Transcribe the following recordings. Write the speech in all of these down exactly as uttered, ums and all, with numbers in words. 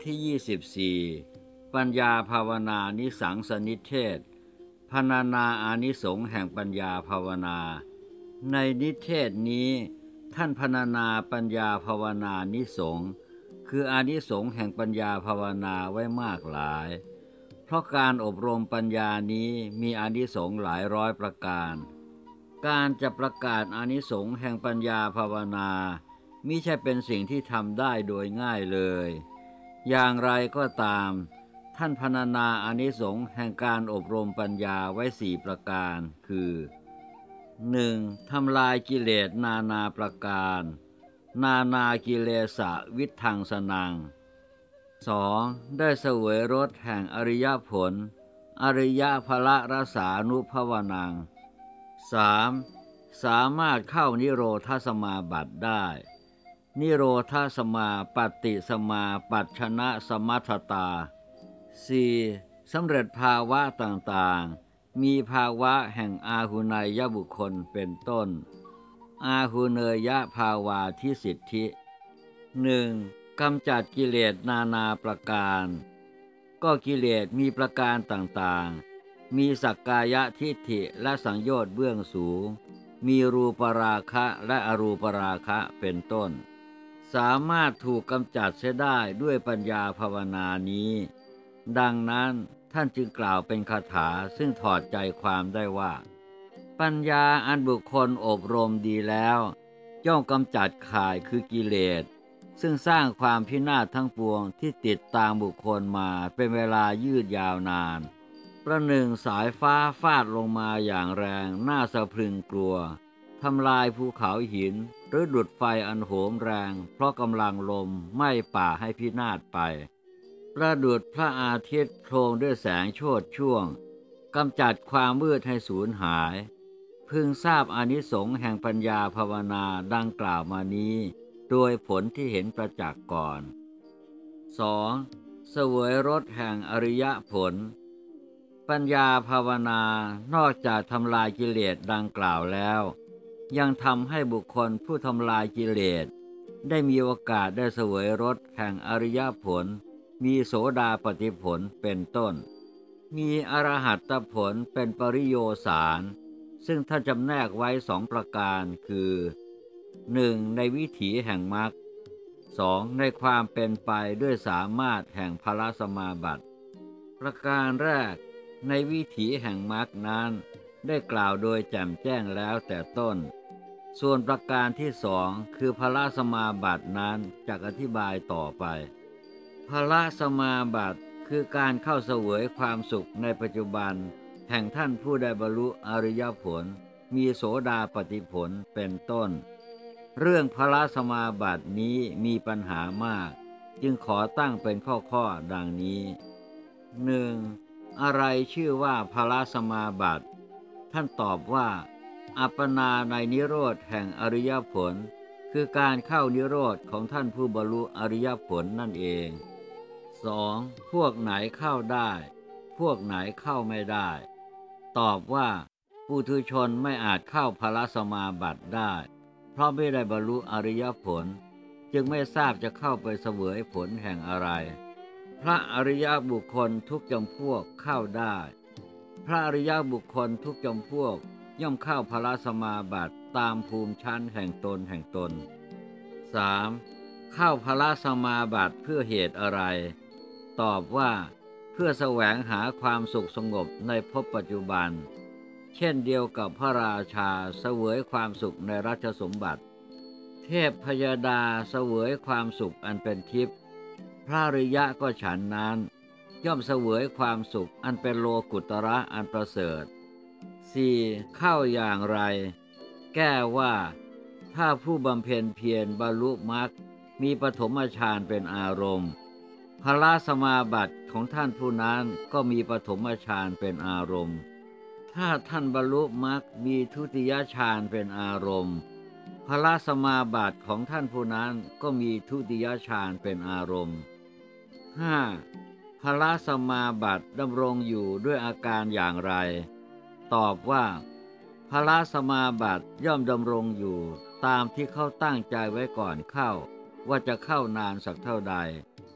ที่ยี่สิบสี่ปัญญาภาวนานิสังสนิเทศพรรณนาอานิสงส์แห่งปัญญาภาวนาในนิเทศนี้ท่านพรรณนาปัญญาภาวนานิสงส์คืออานิสงส์แห่งปัญญาภาวนาไว้มากหลายเพราะการอบรมปัญญานี้มีอานิสงส์หลายร้อยประการการจะประกาศอานิสงส์แห่งปัญญาภาวนามิใช่เป็นสิ่งที่ทำได้โดยง่ายเลยอย่างไรก็ตามท่านพรรณนาอานิสงส์แห่งการอบรมปัญญาไว้สี่ประการคือ หนึ่ง. ทำลายกิเลสนานาประการนานากิเลสวิทังสนัง สอง. ได้เสวยรสแห่งอริยผลอริยพละรสานุภวนัง สาม. สามารถเข้านิโรธสมาบัติได้นิโรธสมาปฏิสมาปัจฉนะสมัทตา สี่. สำเร็จภาวะต่างๆมีภาวะแห่งอาหุเนยบุคคลเป็นต้นอาหุเนยภาวาทิสิทธิ หนึ่ง. กำจัดกิเลสนานาประการก็กิเลสมีประการต่างๆมีสักกายทิฏฐิและสังโยชน์เบื้องสูงมีรูปราคะและอรูปราคะเป็นต้นสามารถถูกกำจัดเสียได้ด้วยปัญญาภาวนานี้ดังนั้นท่านจึงกล่าวเป็นคาถาซึ่งถอดใจความได้ว่าปัญญาอันบุคคลอบรมดีแล้วย่อมกำจัดข่ายคือกิเลสซึ่งสร้างความพินาศทั้งปวงที่ติดตามบุคคลมาเป็นเวลายืดยาวนานประหนึ่งสายฟ้าฟาดลงมาอย่างแรงน่าสะพรึงกลัวทำลายภูเขาหินหรือดุจไฟอันโหมแรงเพราะกำลังลมไหม้ป่าให้พินาศไปประดุจพระอาทิตย์โพลงด้วยแสงโชติช่วงกำจัดความมืดให้สูญหายพึงทราบอานิสงส์แห่งปัญญาภาวนาดังกล่าวมานี้โดยผลที่เห็นประจักษ์ก่อน สอง. เสวยรสแห่งอริยผลปัญญาภาวนานอกจากทำลายกิเลสดังกล่าวแล้วยังทำให้บุคคลผู้ทำลายกิเลสได้มีโอกาสได้เสวยรสแห่งอริยผลมีโสดาปัตติผลเป็นต้นมีอรหัตตผลเป็นปริโยสารซึ่งท่านจำแนกไว้สองประการคือ หนึ่ง. ในวิถีแห่งมรรค สอง. ในความเป็นไปด้วยสามารถแห่งพละสมาบัติประการแรกในวิถีแห่งมรรคนั้นได้กล่าวโดยแจ่มแจ้งแล้วแต่ต้นส่วนประการที่สองคือพละสมาบัตินั้นจะอธิบายต่อไปพละสมาบัติคือการเข้าเสวยความสุขในปัจจุบันแห่งท่านผู้ได้บรรลุอริยผลมีโสดาปัตติผลเป็นต้นเรื่องพละสมาบัตินี้มีปัญหามากจึงขอตั้งเป็นข้อๆดังนี้ หนึ่ง. อะไรชื่อว่าพละสมาบัติท่านตอบว่าอัปปนาในนิโรธแห่งอริยผลคือการเข้านิโรธของท่านผู้บรรลุอริยผลนั่นเอง สอง. พวกไหนเข้าได้พวกไหนเข้าไม่ได้ตอบว่าปุถุชนไม่อาจเข้าพละสมาบัติได้เพราะไม่ได้บรรลุอริยผลจึงไม่ทราบจะเข้าไปเสวยผลแห่งอะไรพระอริยบุคคลทุกจำพวกเข้าได้พระอริยบุคคลทุกจำพวกย่อมเข้าพละสมาบัติตามภูมิชั้นแห่งตนแห่งตน สาม. เข้าพละสมาบัติเพื่อเหตุอะไรตอบว่าเพื่อแสวงหาความสุขสงบในภพปัจจุบันเช่นเดียวกับพระราชาเสวยความสุขในราชสมบัติเทพพยดาเสวยความสุขอันเป็นทิพย์พระอริยะก็ฉันนั้นย่อมเสวยความสุขอันเป็นโลกุตระอันประเสริฐ สี่. เข้าอย่างไรแก้ว่าถ้าผู้บำเพ็ญเพียรบรรลุมรรคมีปฐมฌานเป็นอารมณ์พละสมาบัติของท่านผู้นั้นก็มีปฐมฌานเป็นอารมณ์ถ้าท่านบรรลุมรรคมีทุติยฌานเป็นอารมณ์พละสมาบัติของท่านผู้นั้นก็มีทุติยฌานเป็นอารมณ์ ห้า. พละสมาบัติดำรงอยู่ด้วยอาการอย่างไรตอบว่าพละสมาบัติย่อมดำรงอยู่ตามที่เขาตั้งใจไว้ก่อนเข้าว่าจะเข้านานสักเท่าใด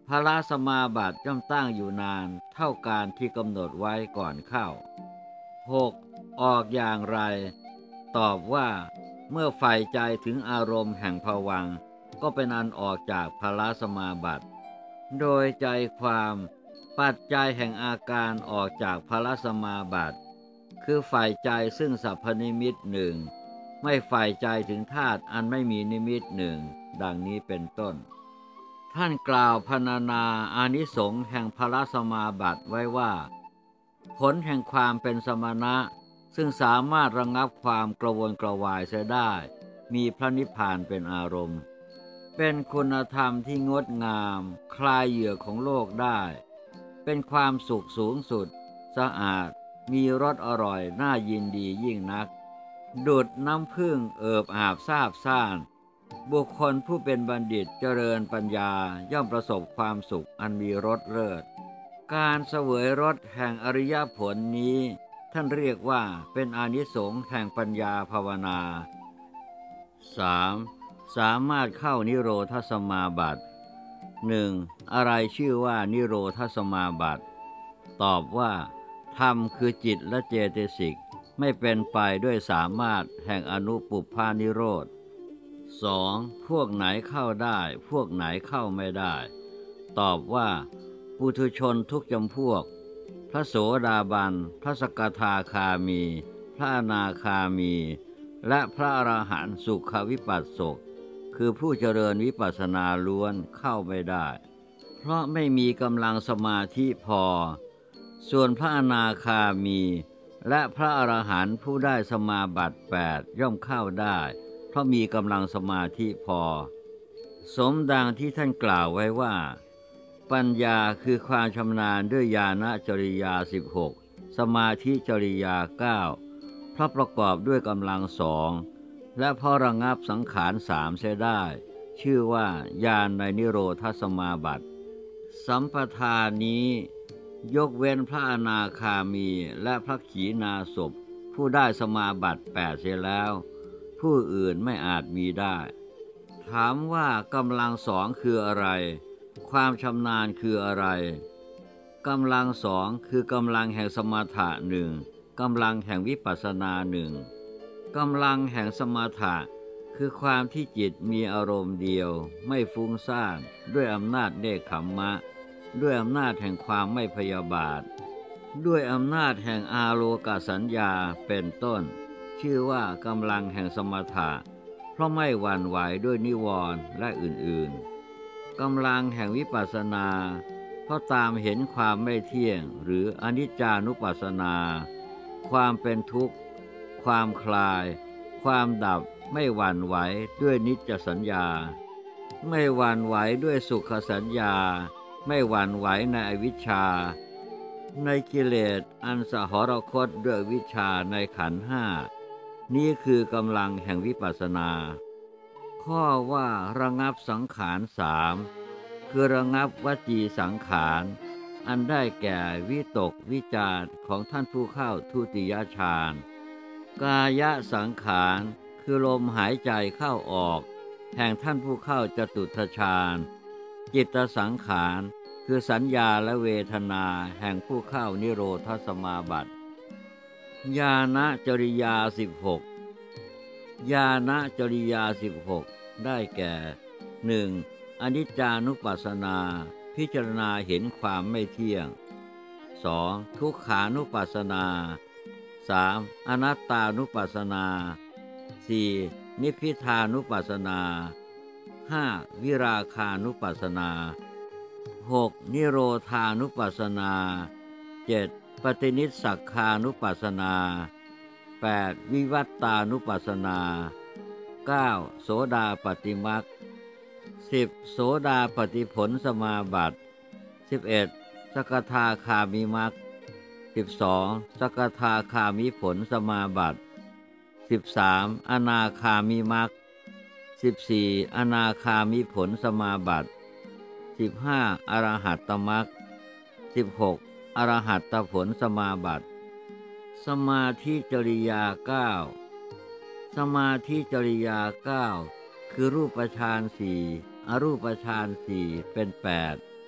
พละสมาบัติย่อมตั้งอยู่นานเท่าการที่กำหนดไว้ก่อนเข้า หก. ออกอย่างไรตอบว่าเมื่อใฝ่ใจถึงอารมณ์แห่งภวังค์ก็เป็นอันออกจากพละสมาบัติโดยใจความปัจจัยแห่งอาการออกจากพละสมาบัติคือใฝ่ใจซึ่งสัพพนิมิตหนึ่งไม่ใฝ่ใจถึงธาตุอันไม่มีนิมิตหนึ่งดังนี้เป็นต้นท่านกล่าวพรรณนาอานิสงส์แห่งพละสมาบัติไว้ว่าผลแห่งความเป็นสมณะซึ่งสามารถระงับความกระวนกระวายเสียได้มีพระนิพพานเป็นอารมณ์เป็นคุณธรรมที่งดงามคลายเหยื่อของโลกได้เป็นความสุขสูงสุดสะอาดมีรสอร่อยน่ายินดียิ่งนักดุจน้ำผึ้งเอิบอาบซาบซ่านบุคคลผู้เป็นบัณฑิตเจริญปัญญาย่อมประสบความสุขอันมีรสเลิศการเสวยรสแห่งอริยผลนี้ท่านเรียกว่าเป็นอานิสงส์แห่งปัญญาภาวนา สาม. สามารถเข้านิโรธสมาบัติ หนึ่ง. อะไรชื่อว่านิโรธสมาบัติตอบว่าธรรมคือจิตและเจตสิกไม่เป็นไปด้วยสามารถแห่งอนุปุพพานิโรธ สอง. พวกไหนเข้าได้พวกไหนเข้าไม่ได้ตอบว่าปุถุชนทุกจำพวกพระโสดาบันพระสกทาคามีพระอนาคามีและพระอรหันต์สุขวิปัสสกคือผู้เจริญวิปัสสนาล้วนเข้าไม่ได้เพราะไม่มีกำลังสมาธิพอส่วนพระอนาคามีและพระอรหันต์ผู้ได้สมาบัติแปดย่อมเข้าได้เพราะมีกำลังสมาธิพอสมดังที่ท่านกล่าวไว้ว่าปัญญาคือความชำนาญด้วยญาณจริยาสิบหกสมาธิจริยาเก้าเพราะประกอบด้วยกำลังสองและเพราะระงับสังขารสามเสียได้ชื่อว่าญาณในนิโรธสมาบัติสัมปทานนี้ยกเว้นพระอนาคามีและพระขีณาสพผู้ได้สมาบัติแปดเสียแล้วผู้อื่นไม่อาจมีได้ถามว่ากำลังสองคืออะไรความชำนาญคืออะไรกำลังสองคือกำลังแห่งสมถะหนึ่งกำลังแห่งวิปัสสนาหนึ่งกำลังแห่งสมถะคือความที่จิตมีอารมณ์เดียวไม่ฟุ้งซ่านด้วยอำนาจเนกขัมมะด้วยอำนาจแห่งความไม่พยาบาทด้วยอำนาจแห่งอาโลกสัญญาเป็นต้นชื่อว่ากำลังแห่งสมถะเพราะไม่หวั่นไหวด้วยนิวรณ์และอื่นๆกำลังแห่งวิปัสสนาเพราะตามเห็นความไม่เที่ยงหรืออนิจจานุปัสสนาความเป็นทุกข์ความคลายความดับไม่หวั่นไหวด้วยนิจจสัญญาไม่หวั่นไหวด้วยสุขสัญญาไม่หวั่นไหวในอวิชชาในกิเลสอันสหรคตด้วยวิชชาในขันธ์ห้านี้คือกำลังแห่งวิปัสสนาข้อว่าระงับสังขารสามคือระงับวจีสังขารอันได้แก่วิตกวิจารของท่านผู้เข้าทุติยฌานกายสังขารคือลมหายใจเข้าออกแห่งท่านผู้เข้าจตุตถฌานจิตสังขารคือสัญญาและเวทนาแห่งผู้เข้านิโรธสมาบัติญาณจริยาสิบหกญาณจริยาสิบหกได้แก่ หนึ่ง. อนิจจานุปัสสนาพิจารณาเห็นความไม่เที่ยง สอง. ทุกขานุปัสสนา สาม. อนัตตานุปัสสนา สี่. นิพพิทานุปัสสนา ห้า. วิราคานุปัสสนา หก. นิโรธานุปัสสนา เจ็ด. ปฏินิสสักขานุปัสสนา แปด. วิวัตตานุปัสสนา เก้า. โสดาปัตติมรรค สิบ. โสดาปัตติผลสมาบัติ สิบเอ็ด. สกทาคามิมรรค สิบสอง. สกทาคามิผลสมาบัติ สิบสาม. อนาคามิมรรค สิบสี่. อนาคามิผลสมาบัติ สิบห้า. อรหัตตมรรค สิบหก. อรหัตตผลสมาบัติสมาธิจริยาเก้าสมาธิจริยาเก้าคือรูปฌานสี่อรูปฌานสี่เป็นแปด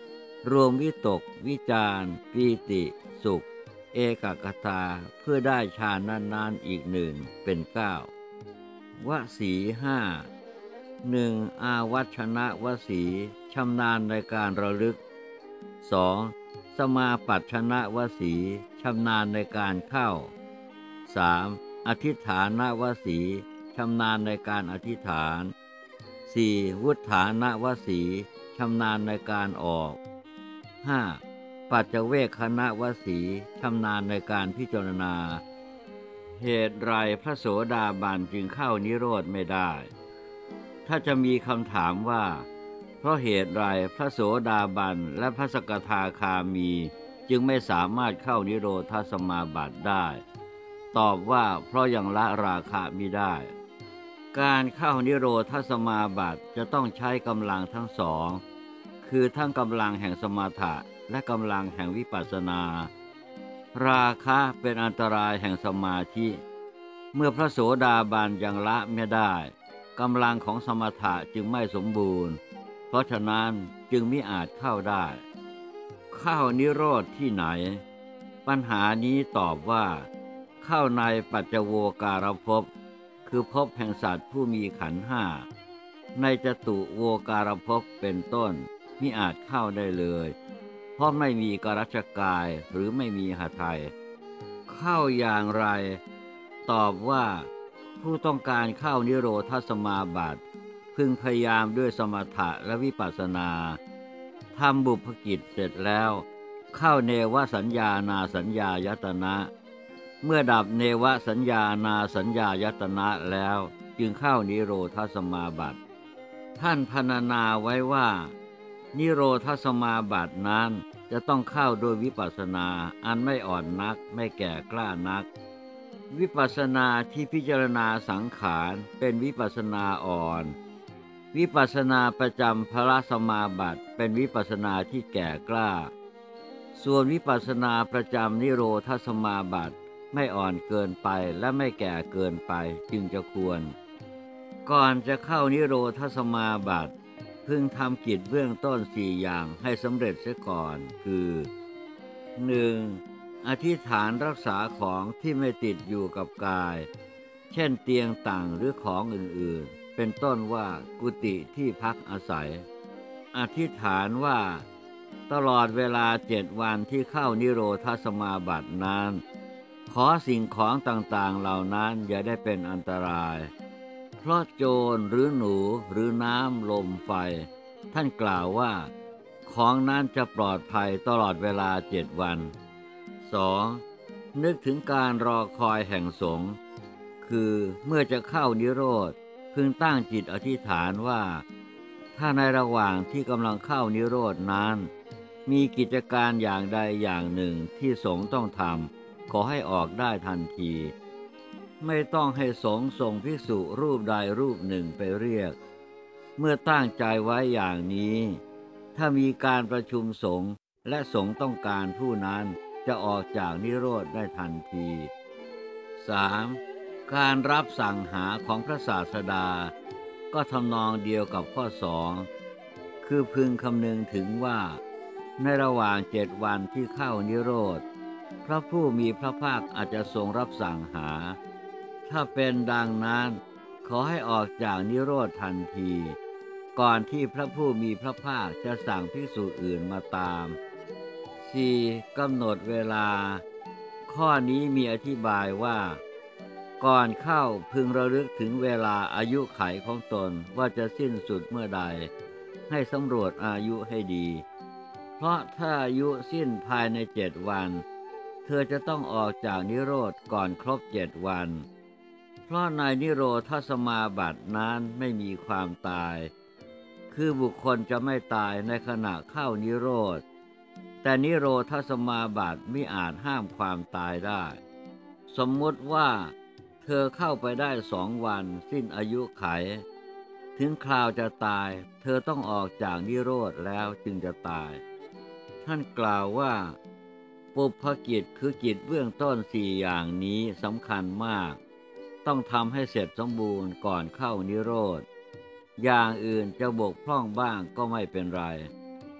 รวมวิตกวิจารปีติสุขเอกคตาเพื่อได้ฌานนั้นๆอีกหนึ่งเป็นเก้าวสีห้าหนึ่งอาวัชนะวสีชำนาญในการระลึกสองสมาปัชชนะวสีชำนาญในการเข้าสามอธิฐานวสีชำนาญในการอธิษฐานสี่วุฒานวสีชำนาญในการออกห้าปัจเจเวคขณวสีชำนาญในการพิจารณาเหตุไรพระโสดาบันจึงเข้านิโรธไม่ได้ถ้าจะมีคำถามว่าเพราะเหตุไรพระโสดาบันและพระสกทาคามีจึงไม่สามารถเข้านิโรธสมาบัติได้ตอบว่าเพราะยังละราคะมิได้การเข้านิโรธสมาบัติจะต้องใช้กำลังทั้งสองคือทั้งกำลังแห่งสมถะและกำลังแห่งวิปัสสนาราคะเป็นอันตรายแห่งสมาธิเมื่อพระโสดาบันยังละไม่ได้กำลังของสมถะจึงไม่สมบูรณ์เพราะฉะนั้นจึงมิอาจเข้าได้เข้านิโรธที่ไหนปัญหานี้ตอบว่าเข้าในปัจจโวการภพคือภพแห่งสัตว์ผู้มีขันธ์ห้าในจตุโวการภพเป็นต้นมิอาจเข้าได้เลยเพราะไม่มีกรัชกายหรือไม่มีหทัยเข้าอย่างไรตอบว่าผู้ต้องการเข้านิโรธสมาบัติพึงพยายามด้วยสมถะและวิปัสสนาทำบุพกิจเสร็จแล้วเข้าเนวสัญญานาสัญญายตนะเมื่อดับเนวสัญญานาสัญญายตนะแล้วจึงเข้านิโรธสมาบัติท่านพรรณนาไว้ว่านิโรธสมาบัตินั้นจะต้องเข้าโดยวิปัสสนาอันไม่อ่อนนักไม่แก่กล้านักวิปัสสนาที่พิจารณาสังขารเป็นวิปัสสนาอ่อนวิปัสสนาประจำพระสมาบัติเป็นวิปัสสนาที่แก่กล้าส่วนวิปัสสนาประจำนิโรธสมาบัติไม่อ่อนเกินไปและไม่แก่เกินไปจึงจะควรก่อนจะเข้านิโรธสมาบัติพึงทำกิจเบื้องต้นสี่อย่างให้สำเร็จเสียก่อนคือ หนึ่ง. อธิษฐานรักษาของที่ไม่ติดอยู่กับกายเช่นเตียงต่างหรือของอื่นๆเป็นต้นว่ากุฏิที่พักอาศัยอธิษฐานว่าตลอดเวลาเจ็ดวันที่เข้านิโรธสมาบัตินั้นขอสิ่งของต่างๆเหล่านั้นอย่าได้เป็นอันตรายเพราะโจรหรือหนูหรือน้ำลมไฟท่านกล่าวว่าของนั้นจะปลอดภัยตลอดเวลาเจ็ดวัน สอง. นึกถึงการรอคอยแห่งสงฆ์คือเมื่อจะเข้านิโรธพึงตั้งจิตอธิษฐานว่าถ้าในระหว่างที่กำลังเข้านิโรธนั้นมีกิจการอย่างใดอย่างหนึ่งที่สงฆ์ต้องทำขอให้ออกได้ทันทีไม่ต้องให้สงฆ์ส่งภิกษุรูปใดรูปหนึ่งไปเรียกเมื่อตั้งใจไว้อย่างนี้ถ้ามีการประชุมสงฆ์และสงฆ์ต้องการผู้นั้นจะออกจากนิโรธได้ทันที สาม. การรับสั่งหาของพระศาสดาก็ทำนองเดียวกับข้อสองคือพึงคำนึงถึงว่าในระหว่างเจ็ดวันที่เข้านิโรธพระผู้มีพระภาคอาจจะทรงรับสั่งหาถ้าเป็นดังนั้นขอให้ออกจากนิโรธทันทีก่อนที่พระผู้มีพระภาคจะสั่งภิกษุอื่นมาตาม สี่. กำหนดเวลาข้อนี้มีอธิบายว่าก่อนเข้าพึงระลึกถึงเวลาอายุไขของตนว่าจะสิ้นสุดเมื่อใดให้สำรวจอายุให้ดีเพราะถ้าอายุสิ้นภายในเจ็ดวันเธอจะต้องออกจากนิโรธก่อนครบเจ็ดวันเพราะในนิโรธสมาบัตินั้นไม่มีความตายคือบุคคลจะไม่ตายในขณะเข้านิโรธแต่นิโรธสมาบัติมิอาจห้ามความตายได้สมมติว่าเธอเข้าไปได้สองวันสิ้นอายุไขถึงคราวจะตายเธอต้องออกจากนิโรธแล้วจึงจะตายท่านกล่าวว่าปุพพกิจคือกิจเบื้องต้นสี่อย่างนี้สำคัญมากต้องทำให้เสร็จสมบูรณ์ก่อนเข้านิโรธอย่างอื่นจะบกพร่องบ้างก็ไม่เป็นไร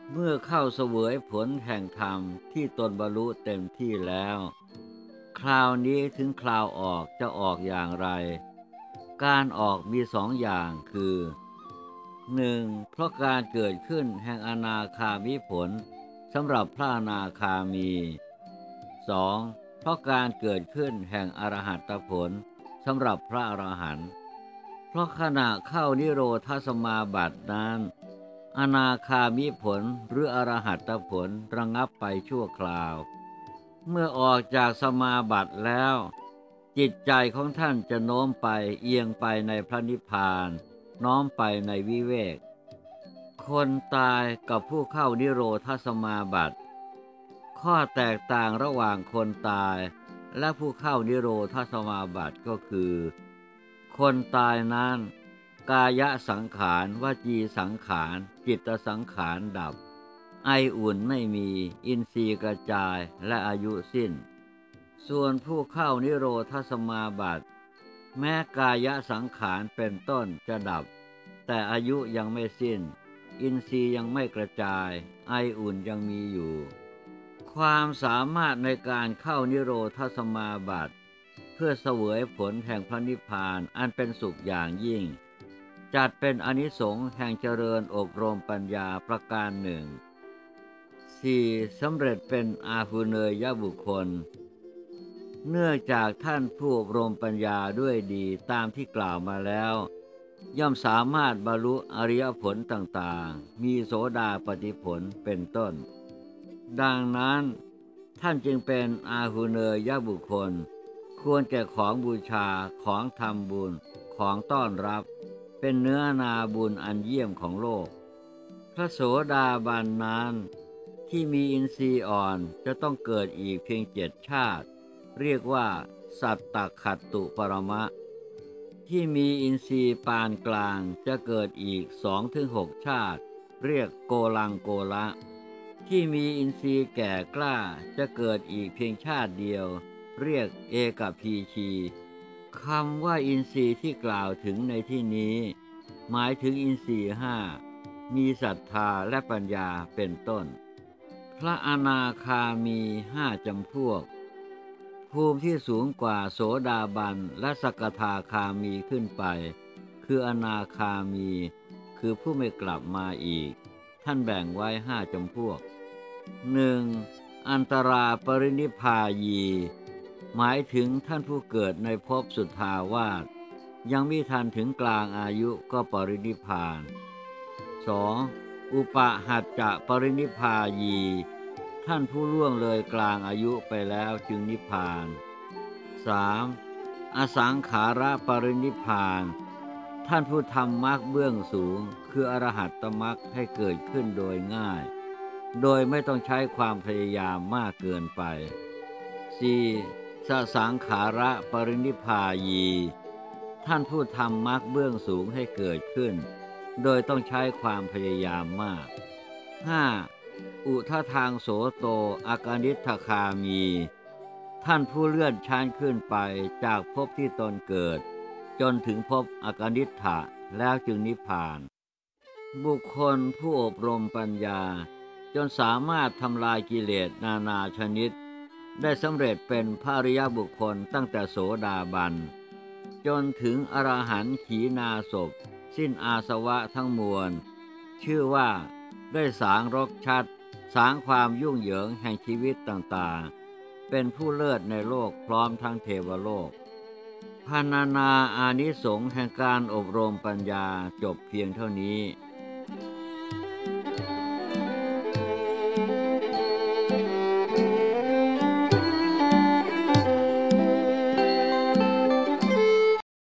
เมื่อเข้าเสวยผลแห่งธรรมที่ตนบรรลุเต็มที่แล้วคราวนี้ถึงคราวออกจะออกอย่างไรการออกมีสองอย่างคือหนึ่งเพราะการเกิดขึ้นแห่งอนาคามิผลสำหรับพระอนาคามีสองเพราะการเกิดขึ้นแห่งอรหัตผลสำหรับพระอรหันต์เพราะขณะเข้านิโรธสมาบัตินั้นอนาคามิผลหรืออรหัตผลระงับไปชั่วคราวเมื่อออกจากสมาบัติแล้วจิตใจของท่านจะโน้มไปเอียงไปในพระนิพพานน้อมไปในวิเวกคนตายกับผู้เข้านิโรธสมาบัติข้อแตกต่างระหว่างคนตายและผู้เข้านิโรธสมาบัติก็คือคนตายนั้นกายสังขารวจีสังขารจิตสังขารดับไออุ่นไม่มีอินทรีย์กระจายและอายุสิ้นส่วนผู้เข้านิโรธสมาบัติแม้กายสังขารเป็นต้นจะดับแต่อายุยังไม่สิ้นอินทรีย์ยังไม่กระจายไออุ่นยังมีอยู่ความสามารถในการเข้านิโรธสมาบัติเพื่อเสวยผลแห่งพระนิพพานอันเป็นสุขอย่างยิ่งจัดเป็นอานิสงส์แห่งเจริญอบรมปัญญาประการหนึ่ง สี่. สำเร็จเป็นอาหุเนยบุคคลเนื่องจากท่านผู้อบรมปัญญาด้วยดีตามที่กล่าวมาแล้วย่อมสามารถบรรลุอริยผลต่างๆมีโสดาปัตติผลเป็นต้นดังนั้นท่านจึงเป็นอาหุเนยบุคคลควรแก่ของบูชาของทำบุญของต้อนรับเป็นเนื้อนาบุญอันเยี่ยมของโลกพระโสดาบันนั้นที่มีอินทรีย์อ่อนจะต้องเกิดอีกเพียงเจ็ดชาติเรียกว่าสัตตขัตตุปรมะที่มีอินทรีย์ปานกลางจะเกิดอีก สองถึงหก ชาติเรียกโกลังโกละที่มีอินทรีย์แก่กล้าจะเกิดอีกเพียงชาติเดียวเรียกเอกพีชีคำว่าอินทรีย์ที่กล่าวถึงในที่นี้หมายถึงอินทรีย์ห้ามีศรัทธาและปัญญาเป็นต้นพระอนาคามีห้าจำพวกภูมิที่สูงกว่าโสดาบันและสกทาคามีขึ้นไปคืออนาคามีคือผู้ไม่กลับมาอีกท่านแบ่งไว้ห้าจำพวก หนึ่ง. อันตราปรินิพพายีหมายถึงท่านผู้เกิดในภพสุทธาวาสยังมิทันถึงกลางอายุก็ปรินิพพาน สอง. อุปหัจจะปรินิพพายีท่านผู้ล่วงเลยกลางอายุไปแล้วจึงนิพพาน สาม. อสังขาระปรินิพพานท่านผู้ทำมรรคเบื้องสูงคืออรหัตตมรรคให้เกิดขึ้นโดยง่ายโดยไม่ต้องใช้ความพยายามมากเกินไป สี่. สสังขาระปรินิพพายีท่านผู้ทำมรรคเบื้องสูงให้เกิดขึ้นโดยต้องใช้ความพยายามมาก ห้า. อุททางโสโตอากานิทธคามีท่านผู้เลื่อนชั้นขึ้นไปจากภพที่ตนเกิดจนถึงภพอากานิทธะแล้วจึงนิพพานบุคคลผู้อบรมปัญญาจนสามารถทำลายกิเลสนานาชนิดได้สำเร็จเป็นพระอริยบุคคลตั้งแต่โสดาบันจนถึงอรหันต์ขีณาสพสิ้นอาสวะทั้งมวลชื่อว่าได้สางรกชัดสางความยุ่งเหยิงแห่งชีวิตต่างๆเป็นผู้เลิศในโลกพร้อมทั้งเทวโลกพรรณนาอานิสงส์แห่งการอบรมปัญญาจบเพียงเท่านี้